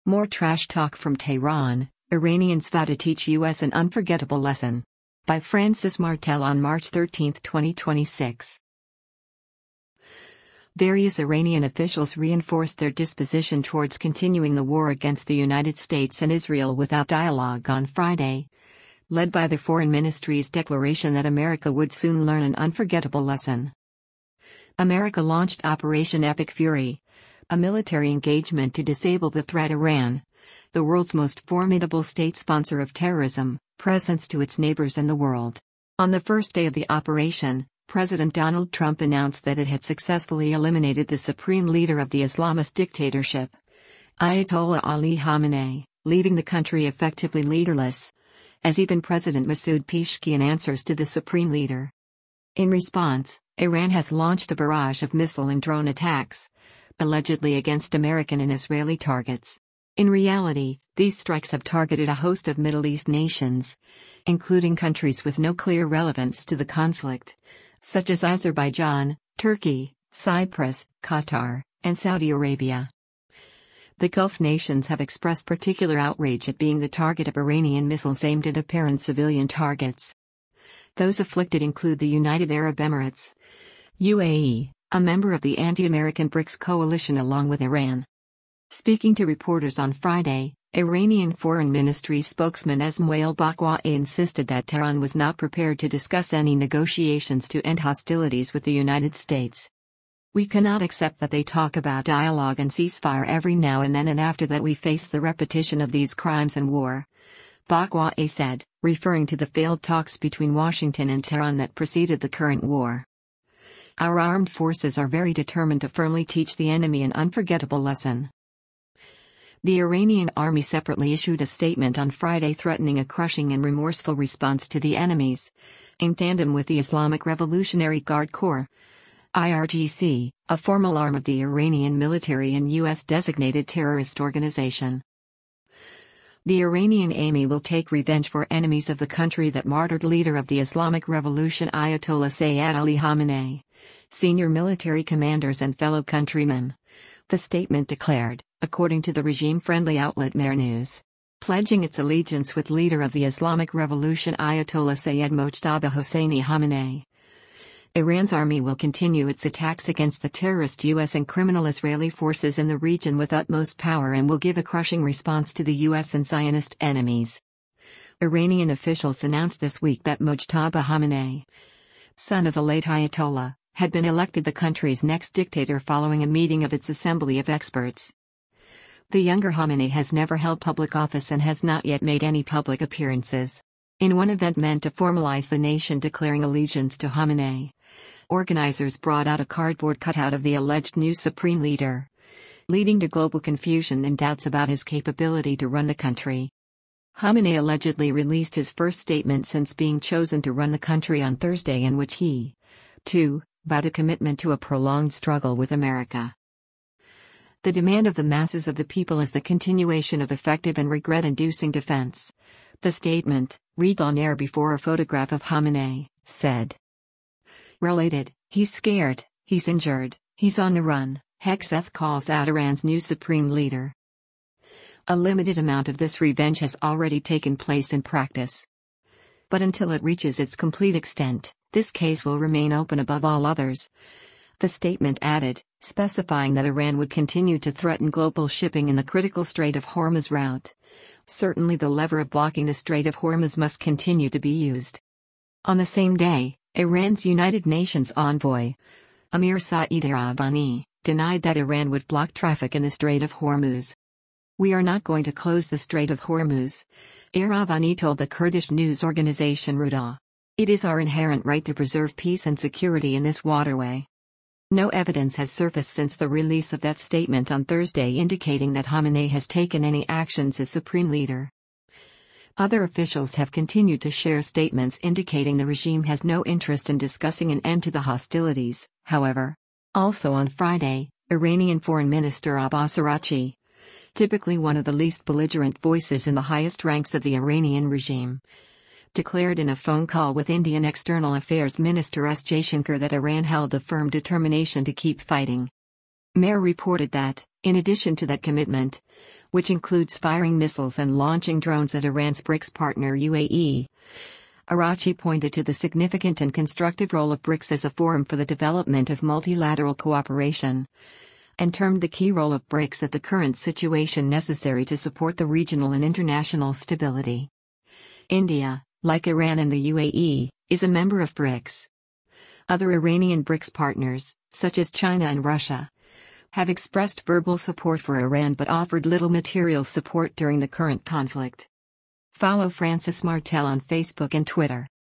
More trash talk from Tehran. Iranians vow to teach U.S. an unforgettable lesson. By Francis Martel on March 13, 2026. Various Iranian officials reinforced their disposition towards continuing the war against the United States and Israel without dialogue on Friday, led by the Foreign Ministry's declaration that America would soon learn an unforgettable lesson. America launched Operation Epic Fury, a military engagement to disable the threat Iran, the world's most formidable state sponsor of terrorism, presents to its neighbors and the world. On the first day of the operation, President Donald Trump announced that it had successfully eliminated the supreme leader of the Islamist dictatorship, Ayatollah Ali Khamenei, leaving the country effectively leaderless, as even President Masoud Pezeshkian answers to the supreme leader. In response, Iran has launched a barrage of missile and drone attacks, allegedly against American and Israeli targets. In reality, these strikes have targeted a host of Middle East nations, including countries with no clear relevance to the conflict, such as Azerbaijan, Turkey, Cyprus, Qatar, and Saudi Arabia. The Gulf nations have expressed particular outrage at being the target of Iranian missiles aimed at apparent civilian targets. Those afflicted include the United Arab Emirates, UAE, a member of the anti-American BRICS coalition along with Iran. Speaking to reporters on Friday, Iranian Foreign Ministry spokesman Esmail Baqai insisted that Tehran was not prepared to discuss any negotiations to end hostilities with the United States. "We cannot accept that they talk about dialogue and ceasefire every now and then, and after that we face the repetition of these crimes and war," Baqai said, referring to the failed talks between Washington and Tehran that preceded the current war. "Our armed forces are very determined to firmly teach the enemy an unforgettable lesson." The Iranian army separately issued a statement on Friday threatening a crushing and remorseful response to the enemies, in tandem with the Islamic Revolutionary Guard Corps, IRGC, a formal arm of the Iranian military and U.S.-designated terrorist organization. The Iranian army will take revenge for enemies of the country that martyred leader of the Islamic Revolution Ayatollah Sayyid Ali Khamenei, senior military commanders and fellow countrymen, the statement declared, according to the regime-friendly outlet Mehr News, pledging its allegiance with leader of the Islamic Revolution Ayatollah Sayyid Mojtaba Hosseini Khamenei. Iran's army will continue its attacks against the terrorist U.S. and criminal Israeli forces in the region with utmost power and will give a crushing response to the U.S. and Zionist enemies. Iranian officials announced this week that Mojtaba Khamenei, son of the late Ayatollah, had been elected the country's next dictator following a meeting of its assembly of experts. The younger Khamenei has never held public office and has not yet made any public appearances. In one event meant to formalize the nation declaring allegiance to Khamenei, organizers brought out a cardboard cutout of the alleged new supreme leader, leading to global confusion and doubts about his capability to run the country. Khamenei allegedly released his first statement since being chosen to run the country on Thursday, in which he, too, vowed a commitment to a prolonged struggle with America. "The demand of the masses of the people is the continuation of effective and regret-inducing defense," the statement, read on air before a photograph of Khamenei, said. Related, "He's scared, he's injured, he's on the run," Hegseth calls out Iran's new supreme leader. A limited amount of this revenge has already taken place in practice. But until it reaches its complete extent, this case will remain open above all others, the statement added, specifying that Iran would continue to threaten global shipping in the critical Strait of Hormuz route. Certainly the lever of blocking the Strait of Hormuz must continue to be used. On the same day, Iran's United Nations envoy, Amir Saeed Iravani, denied that Iran would block traffic in the Strait of Hormuz. "We are not going to close the Strait of Hormuz," Iravani told the Kurdish news organization Ruda. "It is our inherent right to preserve peace and security in this waterway." No evidence has surfaced since the release of that statement on Thursday indicating that Khamenei has taken any actions as supreme leader. Other officials have continued to share statements indicating the regime has no interest in discussing an end to the hostilities, however. Also on Friday, Iranian Foreign Minister Abbas Araghchi, typically one of the least belligerent voices in the highest ranks of the Iranian regime, declared in a phone call with Indian External Affairs Minister S. Jaishankar that Iran held a firm determination to keep fighting. Mehr reported that, in addition to that commitment, which includes firing missiles and launching drones at Iran's BRICS partner UAE, Araghchi pointed to the significant and constructive role of BRICS as a forum for the development of multilateral cooperation, and termed the key role of BRICS at the current situation necessary to support the regional and international stability. India, like Iran and the UAE, is a member of BRICS. Other Iranian BRICS partners, such as China and Russia, have expressed verbal support for Iran but offered little material support during the current conflict. Follow Francis Martel on Facebook and Twitter.